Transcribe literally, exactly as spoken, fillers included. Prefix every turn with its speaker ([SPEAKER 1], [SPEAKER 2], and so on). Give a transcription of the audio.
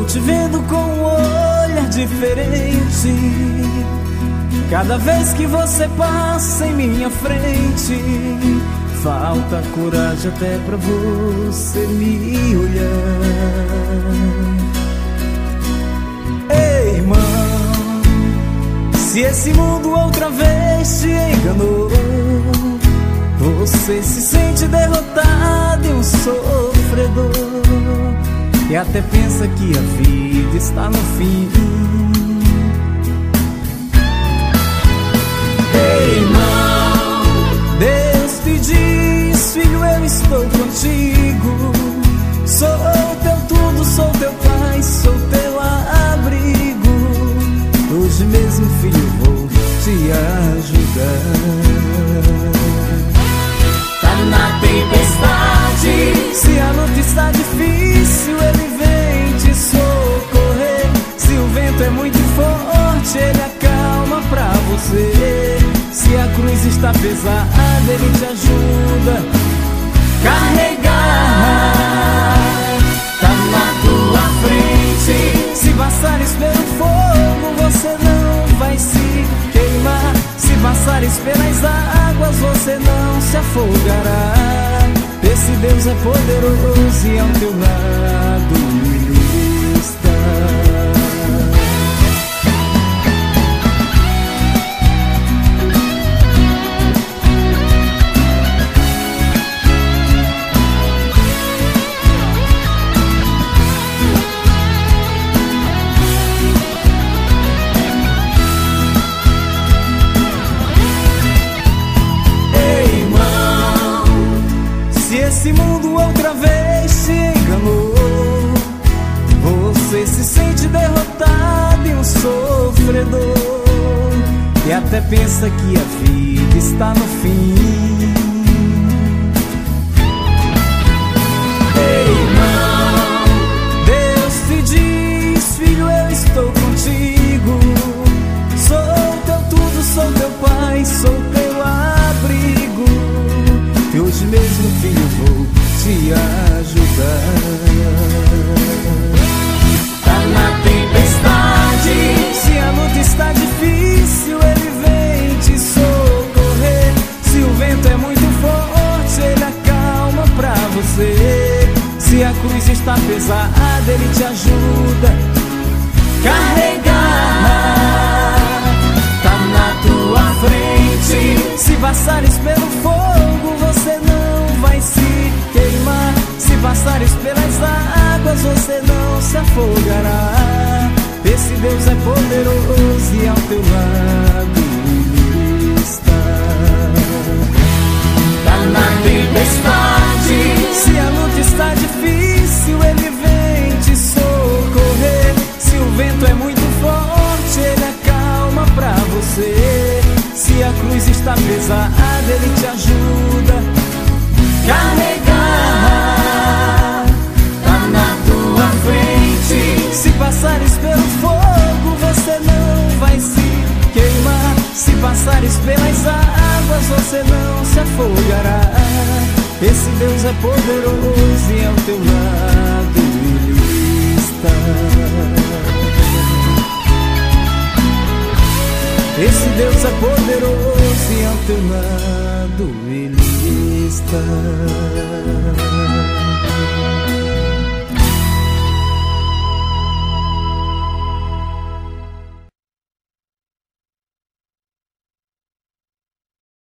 [SPEAKER 1] te vendo com um olhar diferente. Cada vez que você passa em minha frente, falta coragem até pra você me olhar. Ei, irmão, se esse mundo outra vez te enganou, você se sente derrotado e um sofredor, e até pensa que a vida está no fim. Ei, irmão, Deus te diz, filho, eu estou contigo. Sou teu tudo, sou teu pai, sou teu abrigo. Hoje mesmo, filho, vou te ajudar. Tá na tempestade, se a luta está difícil, ele vem te socorrer. Se o vento é muito forte, ele acalma pra você. Se a cruz está pesada, ele te ajuda a carregar. Tá na tua frente, se passares pelo fogo, você não vai se queimar. Se passares pelas águas, você não se afogará. Esse Deus é poderoso e ao teu lado está. Esse mundo outra vez te enganou, você se sente derrotado e um sofredor, e até pensa que a vida está no fim. Ei, irmão, Deus te diz, filho, eu estou contigo. Sou teu tudo, sou teu pai, sou teu abrigo. E hoje mesmo, filho, vou te ajudar. Tá na tempestade, se a luta está difícil, ele vem te socorrer. Se o vento é muito forte, ele acalma pra você. Se a cruz está pesada, ele te ajuda a carregar. Tá na tua frente, se passares pelo fogo, você não vai se queimar. Se passares pelas águas, você não se afogará. Esse Deus é poderoso e ao teu lado ele está. Tá na tempestade, se a luta está difícil, ele vem te socorrer. Se o vento é muito forte, ele acalma pra você. Se a cruz está pesada, ele te ajuda a carregar. Tá na tua frente, se passares pelo fogo, você não vai se queimar. Se passares pelas águas, você não se afogará. Esse Deus é poderoso e ao teu lado ele está. Esse Deus é poderoso e ao teu lado ele está.